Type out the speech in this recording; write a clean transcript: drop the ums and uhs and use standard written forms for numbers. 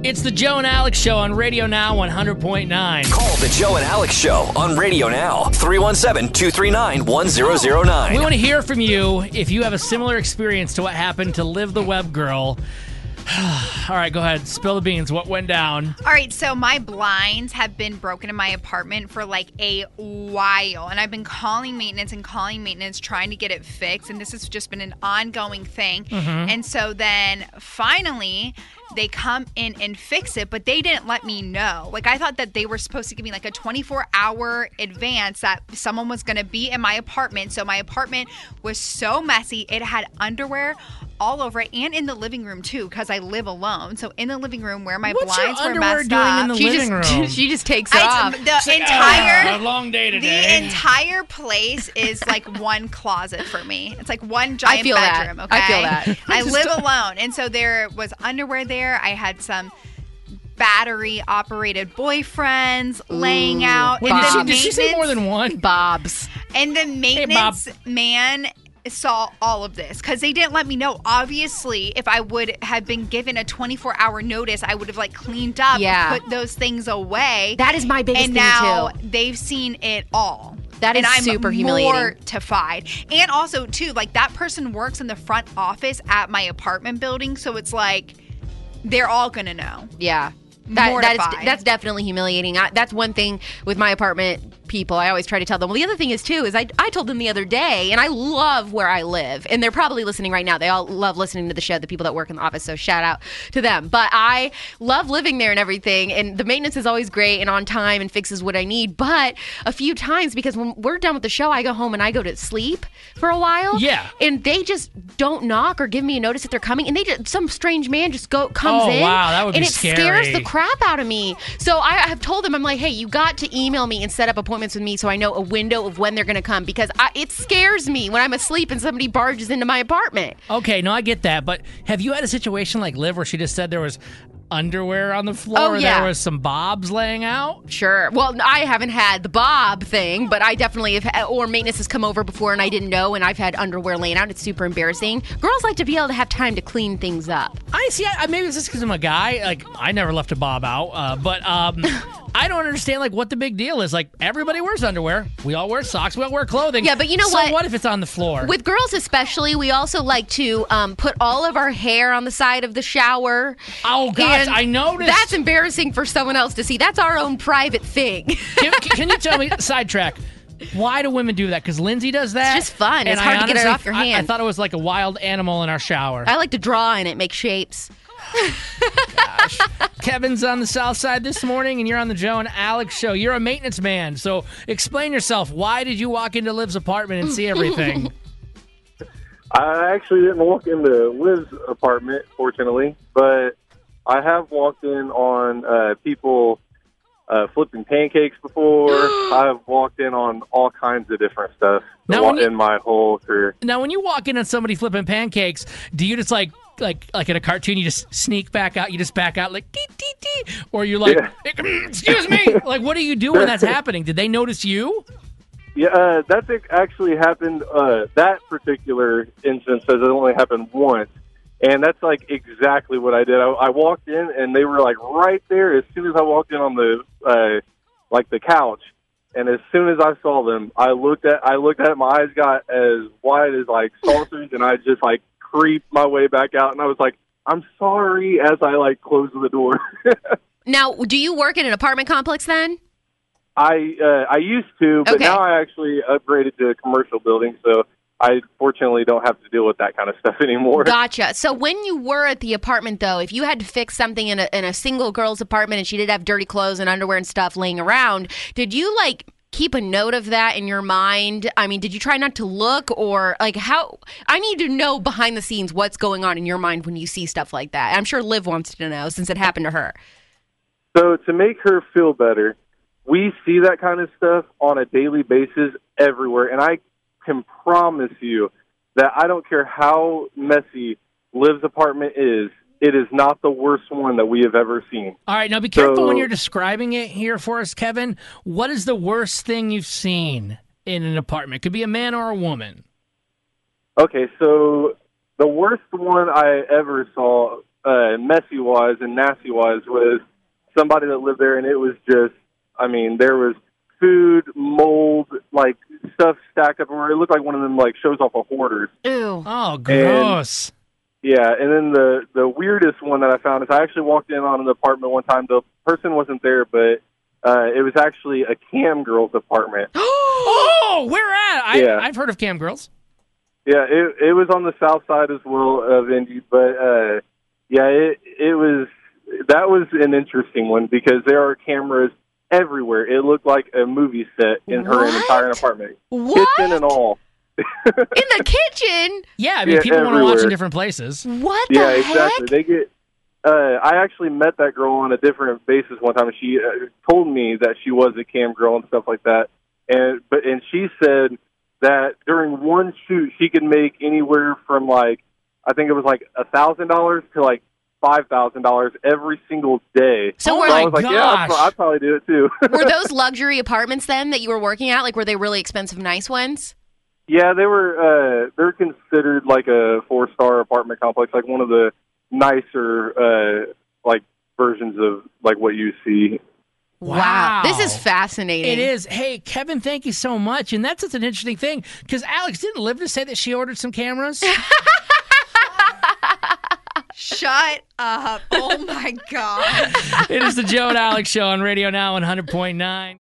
It's the Joe and Alex Show on Radio Now 100.9. Call the Joe and Alex Show on Radio Now. 317-239-1009. We want to hear from you if you have a similar experience to what happened to Liv the Web Girl. All right, go ahead. Spill the beans. What went down? All right, so my blinds have been broken in my apartment for like a while, and I've been calling maintenance trying to get it fixed, and this has just been an ongoing thing. Mm-hmm. And so then finally they come in and fix it, but they didn't let me know. Like, I thought that they were supposed to give me like a 24-hour advance that someone was going to be in my apartment. So my apartment was so messy. It had underwear all over it, and in the living room too, because I live alone. So in the living room where my What's blinds your were underwear messed doing up, in the living room? She just takes it off. A long day today. The entire place is like one closet for me. It's like one giant bedroom. That. Okay, I feel that. I live alone, and so there was underwear there. I had some battery-operated boyfriends laying out. Did she say more than one? Bob's. And the maintenance man saw all of this because they didn't let me know. Obviously, if I would have been given a 24-hour notice, I would have like cleaned up, put those things away. That is my biggest thing too. And now they've seen it all. That is super humiliating. Mortified. And also, too, like that person works in the front office at my apartment building, so it's like they're all gonna know. Yeah. That's definitely humiliating. That's one thing with my apartment people. I always try to tell them. Well, the other thing is, too, is I told them the other day, and I love where I live, and they're probably listening right now. They all love listening to the show, the people that work in the office, so shout out to them. But I love living there and everything, and the maintenance is always great and on time and fixes what I need. But a few times, because when we're done with the show, I go home and I go to sleep for a while. Yeah. And they just don't knock or give me a notice that they're coming, and some strange man just comes in. Oh, wow, that would be scary. And it scares the crap out of me. So I have told them, I'm like, hey, you got to email me and set up appointments with me so I know a window of when they're going to come, because it scares me when I'm asleep and somebody barges into my apartment. Okay, no, I get that. But have you had a situation like Liv where she just said there was underwear on the floor? Oh, yeah. There was some bobs laying out? Sure. Well, I haven't had the bob thing, but I definitely have, or maintenance has come over before and I didn't know, and I've had underwear laying out. It's super embarrassing. Girls like to be able to have time to clean things up. I see. Maybe it's just because I'm a guy. Like, I never left a bob out, but I don't understand, like, what the big deal is. Like, everybody wears underwear. We all wear socks. We all wear clothing. Yeah, but you know so what? So what if it's on the floor? With girls especially, we also like to put all of our hair on the side of the shower. Oh, gosh, And I noticed. That's embarrassing for someone else to see. That's our own private thing. Can you tell me, sidetrack, why do women do that? Because Lindsay does that. It's just fun. It's hard to get it off your hand. I thought it was like a wild animal in our shower. I like to draw in it, make shapes. Gosh. Kevin's on the south side this morning, and you're on the Joe and Alex show. You're a maintenance man, so explain yourself. Why did you walk into Liv's apartment and see everything? I actually didn't walk into Liv's apartment, fortunately, but I have walked in on people flipping pancakes before. I've walked in on all kinds of different stuff in my whole career. Now, when you walk in on somebody flipping pancakes, do you just like in a cartoon, you just sneak back out, you just back out like, dee, dee, dee, or you're like, excuse me, like, what do you do when that's happening? Did they notice you? Yeah, that actually happened, that particular instance has only happened once, and that's, like, exactly what I did. I walked in, and they were, like, right there as soon as I walked in on the, the couch, and as soon as I saw them, I looked at it, my eyes got as wide as, like, saucers, and I just, like, creeped my way back out, and I was like, I'm sorry, as I, like, closed the door. Now, do you work in an apartment complex then? I used to, but now I actually upgraded to a commercial building, so I fortunately don't have to deal with that kind of stuff anymore. Gotcha. So when you were at the apartment, though, if you had to fix something in a single girl's apartment and she did have dirty clothes and underwear and stuff laying around, did you, like, keep a note of that in your mind? I mean, did you try not to look, or like how? I need to know behind the scenes what's going on in your mind when you see stuff like that. I'm sure Liv wants to know since it happened to her. So to make her feel better, we see that kind of stuff on a daily basis everywhere, and I can promise you that I don't care how messy Liv's apartment is, it is not the worst one that we have ever seen. All right, now be careful when you're describing it here for us, Kevin. What is the worst thing you've seen in an apartment? Could be a man or a woman. Okay, so the worst one I ever saw, messy was and nasty was somebody that lived there, and it was just, I mean, there was food, mold, like stuff stacked up where it looked like one of them like shows off of Hoarders. Ew. Oh, gross. Yeah, and then the weirdest one that I found is I actually walked in on an apartment one time. The person wasn't there, but it was actually a cam girl's apartment. Oh, where at? I've heard of cam girls. Yeah, it was on the south side as well of Indy, but that was an interesting one because there are cameras everywhere. It looked like a movie set in her entire apartment, kitchen and all. In the kitchen? Yeah, I mean, people want to watch in different places. What the heck? Exactly. They get. I actually met that girl on a different basis one time, and she told me that she was a cam girl and stuff like that. And she said that during one shoot she could make anywhere from like, I think it was like $1,000 to like $5,000 every single day. So I was like, yeah, I'd probably do it too. Were those luxury apartments then that you were working at? Like, were they really expensive, nice ones? Yeah, they were. They're considered like a 4-star apartment complex, like one of the nicer like versions of like what you see. Wow. This is fascinating. It is. Hey, Kevin, thank you so much. And that's such an interesting thing because Alex didn't live to say that she ordered some cameras. Shut up. Oh, my God. It is the Joe and Alex Show on Radio Now 100.9.